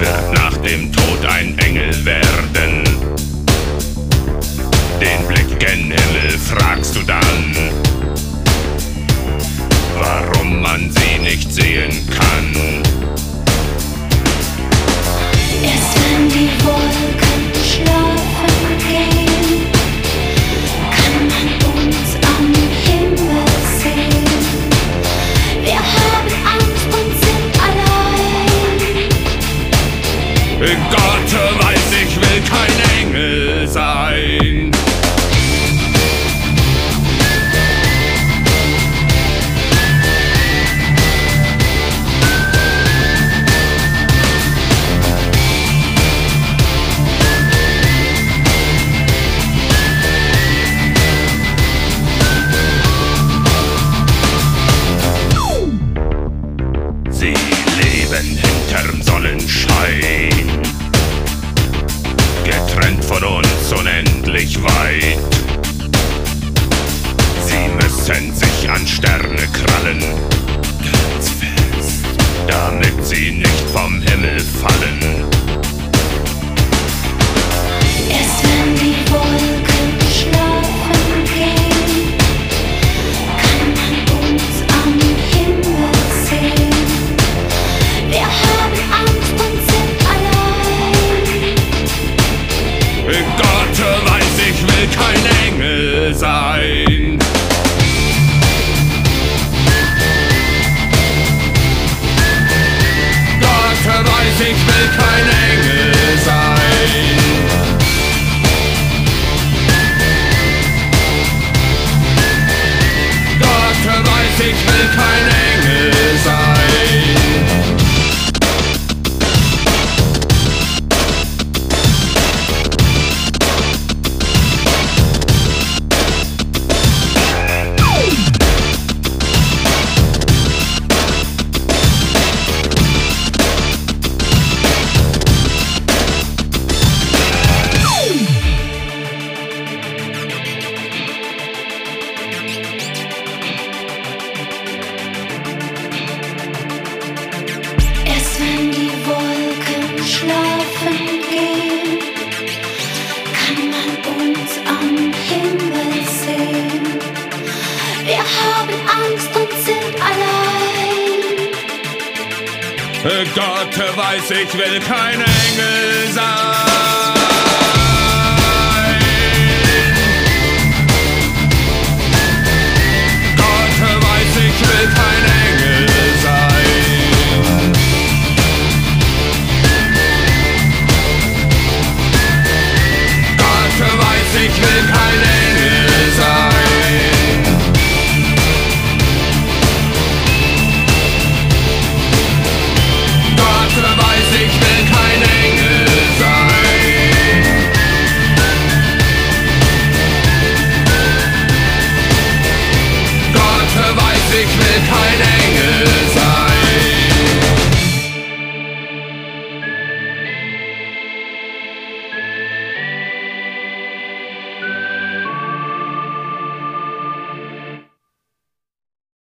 wird nach dem Tod ein Engel werden. Den Blick gen Himmel fragst du dann, warum man sie nicht sehen kann. Erst wenn die Wolken schlafen gehen, kann man uns am Himmel sehen. Wir haben Angst und sind allein. Gott weiß, ich will kein Engel sein. Sie leben hinterm Sonnenschein, getrennt von uns unendlich weit. Sie müssen sich an Sterne krallen, ganz fest, damit sie nicht vom Himmel fallen. Erst wenn die Wolken schlafen gehen, kann man uns am Himmel sehen. Wir haben Angst und sind allein. Gott weiß, ich will kein Engel sein. Gott weiß, ich will kein Engel sein. Gott weiß, ich will kein Engel sein. Erst wenn die Wolken schlafen gehen, kann man uns am Himmel sehen. Wir haben Angst und sind allein. Gott weiß, ich will kein Engel sein. Gott weiß, ich will kein Engel sein. Gott weiß, ich will kein Engel sein. Gott weiß, ich will kein Engel sein. Gott weiß, ich will kein Engel sein.